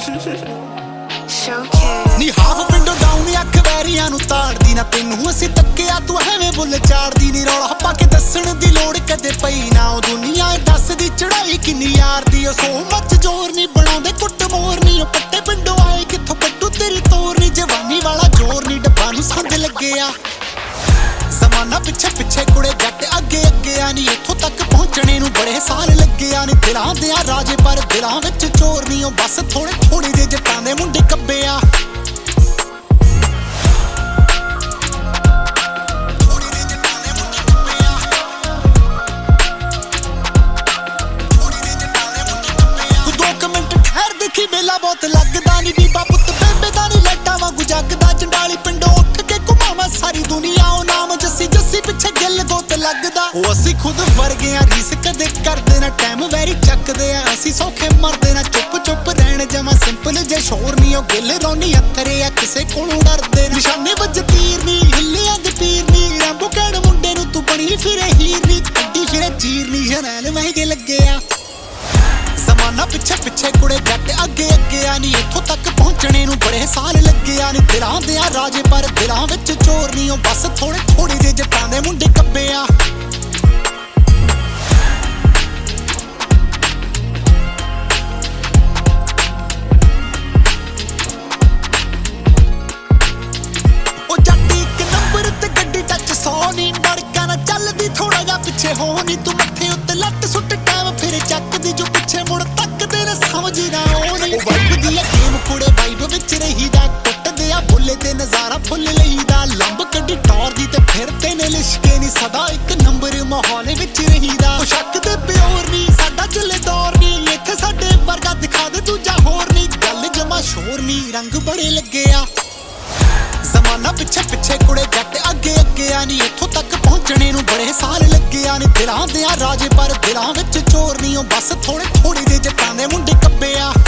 ਨੀ ਹਾਫ ਪਿੰਡੋਂ ਡਾਊਨ ਅੱਖ ਵੈਰੀਆਂ ਨੂੰ ਤਾੜਦੀ ਨਾ ਤੈਨੂੰ ਅਸੀਂ ਤੱਕਿਆ ਤੂੰ ਐਵੇਂ ਬੁੱਲ ਚਾੜਦੀ ਨੀ ਰੌਲਾ ਪਾ ਕੇ ਦੱਸਣ ਦੀ ਲੋੜ ਕਦੇ ਪਈ ਨਾ ਉਹ ਦੁਨੀਆ ਦੱਸਦੀ ਚੜਾਈ ਕਿੰਨੀ ਯਾਰ ਦੀ ਉਹ ਸੋ ਮੱਚ ਜ਼ੋਰ ਨੀ ਬਣਾਉਂਦੇ ਕੁੱਟ ਮੋਰ ਨੀ ਉਹ ਪੱਟੇ ਪਿੰਡੋਂ ਆਏ ਕਿੱਥੋਂ ਕੱਟੂ ਤੇਰੀ ਤੋਰ ਨੀ ਜਵਾਨੀ ਵਾਲਾ ਜ਼ੋਰ ਨੀ ਡੱਬਾ ਨੂੰ ਸੰਦ ਲੱਗਿਆ ਜ਼ਮਾਨਾ ਪਿੱਛੇ ਪਿੱਛੇ ਕੁੜੇ ਜੱਟ ਅੱਗੇ ਅੱਗੇ ਆ ਨੀ ਇੱਥੋਂ ਤੱਕ ਪਹੁੰਚਣੇ ਨੂੰ ਬੜੇ ਸਾਲ ਲੱਗੇ ਆ ਨੀ ਦਿਲਾਂ ਦੇ ਆ ਰਾਜੇ ਪਰ ਦਿਲਾਂ ਵਿੱਚ ਚੋਰ ਨੀ ਉਹ ਬਸ ਥੋੜੇ ਥੋੜੇ ਦੇ ਜੱਟਾਂ ਦੇ ਮੁੰਡੇ ਕੱਬੇ ਆ ਦੇਖੀ ਮੇਲਾ ਬਹੁਤ ਲੱਗਦਾ ਨੀ ਬੀਬਾ ਪੁੱਤ ਬੇਬੇ ਦਾ ਨੀ ਲੈਟਾਂ ਵਾਂਗੂ ਜੱਗਦਾ ਚੰਡਾਲੀ ਪਿੰਡੋਂ ਉੱਠ ਕੇ ਘੁਮਾਵਾਂ ਸਾਰੀ ਦੁਨੀਆ ਉਹ ਨਾਮ ਜੱਸੀ ਜੱਸੀ ਪਿੱਛੇ ਗਿੱਲ ਗੋਤ ਲੱਗਦਾ ਉਹ ਅਸੀਂ ਖੁਦ ਵਰਗੇ ਆ ਰੀਸ ਕਦੇ ਕਰਦੇ ਨਾ ਟਾਈਮ ਵੈਰੀ ਚੱਕਦੇ ਆ ਅਸੀਂ ਸੌਖੇ ਮਰਦੇ ਨਾ ਚੁੱਪ ਚੁੱਪ ਰਹਿਣ ਜਮਾ ਸਿੰਪਲ ਜੇ ਸ਼ੋਰ ਨੀ ਉਹ ਗਿੱਲ ਰੋਣੀ ਅੱਥਰੇ ਆ ਕਿਸੇ ਕੋਲੋਂ ਡਰਦੇ ਨਿਸ਼ਾਨੇ ਵੱਜ ਤੀਰ ਨੀ ਹਿੱਲਿਆਂ ਦੇ ਪੀਰ ਨੀ ਰੰਬੋ ਕਹਿਣ ਮੁੰਡੇ ਨੂੰ ਤੂੰ ਬਣੀ ਫਿਰੇ ਹੀਰ ਨੀ ਕੱਢੀ ਫਿਰੇ ਚੀਰ ਨੀ ਜਰੈਲ ਮਹਿੰਗੇ ਲੱਗੇ ਆ ਜ਼ਮਾਨਾ ਪਿੱਛੇ ਪਿੱਛੇ ਕੁੜੇ ਜੱਟ ਅੱਗੇ ਅੱਗੇ ਆ ਨੀ ਇੱਥੋਂ ਤੱਕ ਪਹੁੰਚਣੇ ਨੂੰ ਬੜੇ ਸਾਲ ਲੱਗੇ ਆ ਨੀ ਦਿਲਾਂ ਦੇ ਆ ਰਾਜੇ ਪਰ ਦਿਲਾਂ ਵਿੱਚ ਚੋਰ ਨੀ ਉਹ ਬਸ ਥੋੜੇ ਥੋੜੇ ਦੇ ਜੱਟਾਂ ਦੇ ਮੁੰਡੇ ਕੱਬੇ ਆ ਉਹ ਜੱਟ ਇੱਕ ਨੰਬਰ ਤੇ ਗੱਡੀ ਟੱਚ 100 ਨੀ ਨੜਕਾ ਨਾ ਚੱਲਦੀ ਥੋੜਾ ਜਿਹਾ ਪਿੱਛੇ ਹੋ ਨੀ ਤੂੰ ਮੱਥੇ ਉੱਤੇ ਲੱਟ ਸੁੱਟ ਟਾਈਮ ਫਿਰ ਚੱਕਦੀ ਜੋ ਪਿੱਛੇ ਮੁੜ ਤੱਕਦੇ ਨੇ ਸਮਝੀ ਨਾ ਉਹ ਨੀ ਵਾਈਬ ਦੀ ਆ ਗੇਮ ਕੁੜੇ ਵਾਈਬ ਵਿੱਚ ਰਹੀਦਾ ਟੁੱਟਦੇ ਆ ਬੁੱਲੇ ਤੇ ਨਜ਼ਾਰਾ ਫੁੱਲ ਲਈਦਾ ਲੰਬ ਕੱਢੀ ਟੌਰ ਦੀ ਤੇ ਫਿਰਦੇ ਨੇ ਲਿਸ਼ਕੇ ਨੀ ਸਦਾ ਇੱਕ ਨੰਬਰ ਮਾਹੌਲ ਵਿੱਚ ਰਹੀਦਾ ਉਹ ਸ਼ੱਕ ਦੇ ਪਿਓਰ ਨੀ ਸਾਡਾ ਚੱਲੇ ਦੌਰ ਨੀ ਇੱਥੇ ਸਾਡੇ ਵਰਗਾ ਦਿਖਾ ਦੇ ਦੂਜਾ ਹੋਰ ਨੀ ਗੱਲ ਜਮਾ ਸ਼ੋਰ ਨੀ ਰੰਗ ਬੜੇ ਲੱਗੇ ਆ ਜ਼ਮਾਨਾ ਪਿੱਛੇ ਪਿੱਛੇ ਕੁੜੇ ਜੱਟ ਅੱਗੇ ਅੱਗੇ ਆ ਨੀ ਇੱਥੋਂ ਤੱਕ ਪਹੁੰਚਣੇ ਨੂੰ ਬੜੇ ਸਾਲ ਲੱਗੇ ਆ ਨੀ ਦਿਲਾਂ ਦੇ ਆ ਰਾਜੇ ਪਰ ਦਿਲਾਂ ਵਿੱਚ ਚੋਰ ਨੀ ਉਹ ਬਸ ਥੋੜੇ ਥੋੜੇ ਦੇ ਜੱਟਾਂ ਦੇ ਮੁੰਡੇ ਕੱਬੇ ਆ